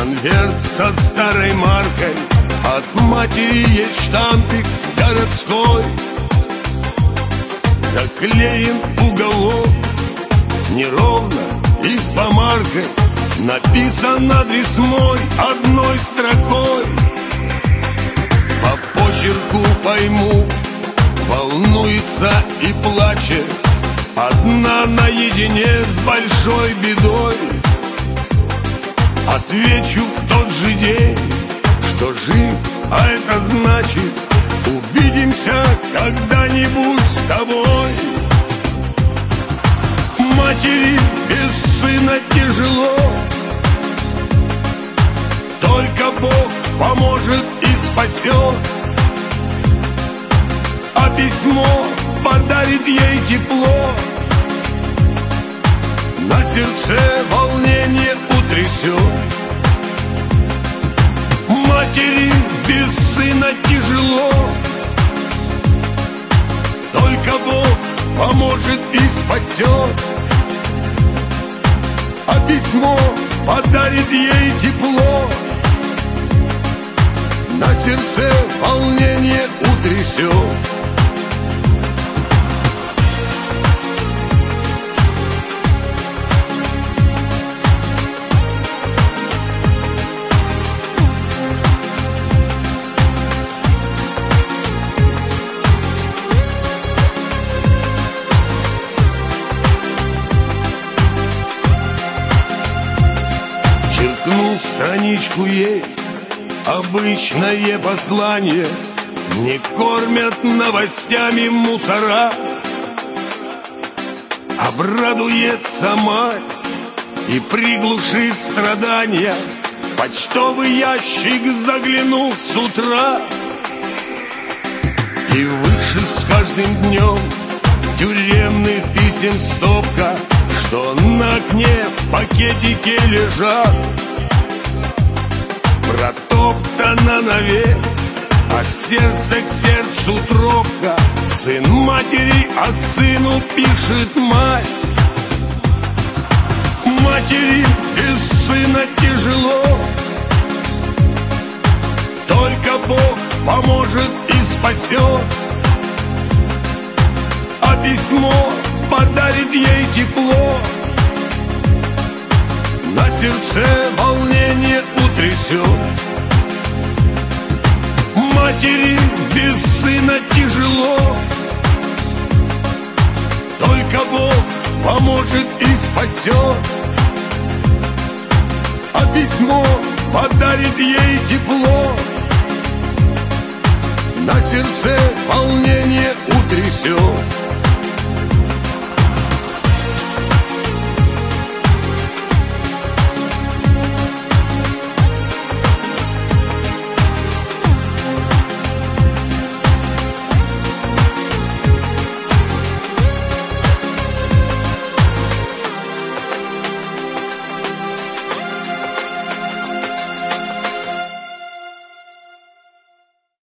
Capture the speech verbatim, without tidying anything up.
конверт со старой маркой, от матери есть штампик городской. Заклеен уголок неровно и с помаркой, написан адрес мой одной строкой. По почерку пойму, волнуется и плачет, одна наедине с большой бедой. Отвечу в тот же день, что жив, а это значит увидимся когда-нибудь с тобой. Матери без сына тяжело, только Бог поможет и спасет, а письмо подарит ей тепло, на сердце волнение утрясет. Матери без сына тяжело, только Бог поможет и спасет, а письмо подарит ей тепло, на сердце волнение утрясет. Черкнул страничку ей обычное послание, не кормят новостями мусора. Обрадуется мать и приглушит страдания, почтовый ящик заглянул с утра. И выше с каждым днем тюремных писем стопка, что на окне в пакетике лежат. Протоптана навек, от сердца к сердцу тропка, сын матери, а сыну пишет мать. Матери без сына тяжело, только Бог поможет и спасет, а письмо подарит ей тепло, на сердце волнение утрясет. Матери без сына тяжело, только Бог поможет и спасет, а письмо подарит ей тепло, на сердце волнение утрясет.